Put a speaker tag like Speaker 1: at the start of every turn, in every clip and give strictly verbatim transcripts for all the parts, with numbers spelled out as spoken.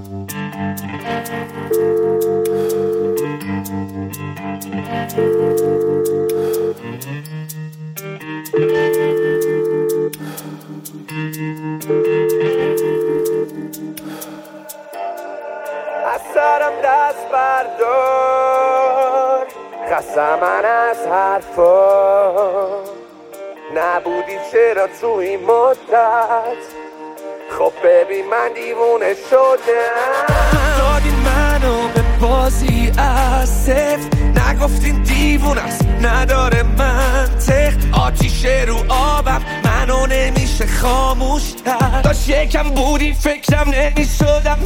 Speaker 1: از سرم دست بردار، خستم من از حرفا. نبودی چرا تو این مدت؟ خب ببین من دیوونه شدم.
Speaker 2: دادین منو به بازی از صفر، نگفتین دیوونه است نداره منطق. آتیش رو آبم منو نمیشه خاموش کرد. داشت یکم بودی فکرم نمیشدم.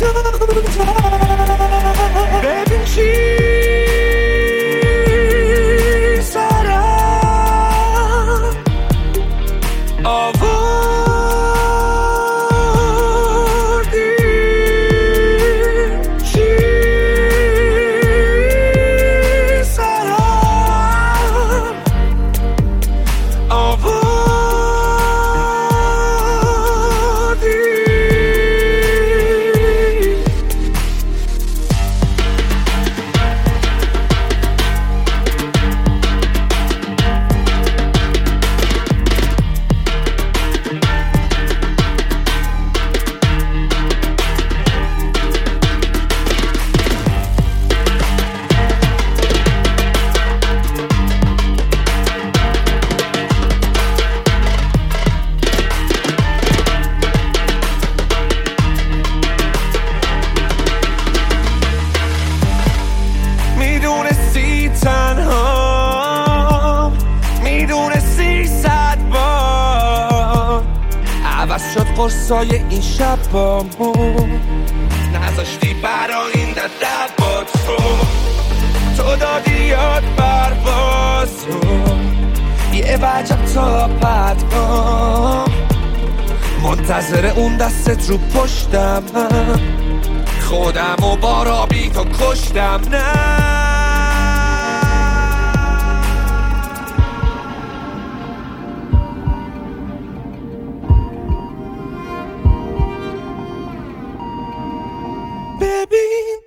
Speaker 2: ببین چی سرم آوردی، چی سرم آوردی. میدونستی تنها، میدونستی صد بار عوض شد قرصای این شبامون. نذاشتی برا این دست با تو، تو دادی یاد پروازو. یه وجب تا پدگام منتظر اون دستت رو پشتم. خودم و بارا بی تو کشتم. نه ببین